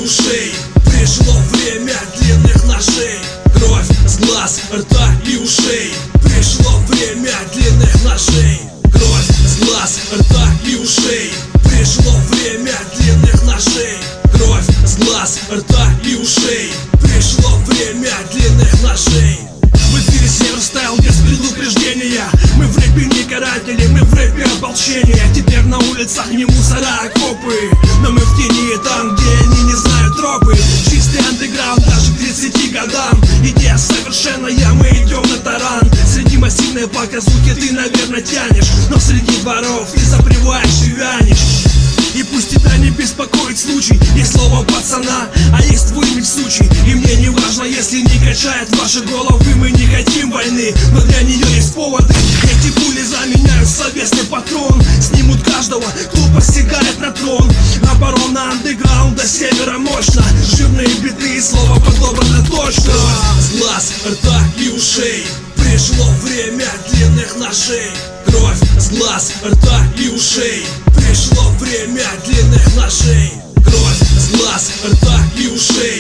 ушей. Пришло время длинных ножей. Кровь с глаз, рта и ушей. Пришло время длинных ножей. Кровь с глаз, рта и ушей. Пришло время длинных ножей. Кровь с глаз, рта и ушей. Пришло время длинных ножей. В эфире Северстайл без предупреждения. Мы в рэпе не каратели, мы в рэпе ополчение. Теперь на улицах не мусора, а копы. Но мы в тени, там, где они не знают тропы. Чистый андеграунд даже к 30 годам. Идея совершенная, мы идем на таран. Среди массивной показухи ты, наверное, тянешь. Но среди дворов ты запреваешь и вянешь. И пусть тебя не беспокоит случай. Есть слово пацана, а есть твой меч сучий. И мне не важно, если не качает ваши головы. Мы не хотим войны, но для нее есть поводы. Эти пули заменяют словесный патрон. Снимут каждого, кто посягает на трон. Оборона андеграунда севера мощно. Жирные биты и слова подобрано точно. С глаз, рта и ушей. Пришло время длинных ножей. Кровь с глаз, рта и ушей. Пришло время длинных ножей. Кровь с глаз, рта и ушей.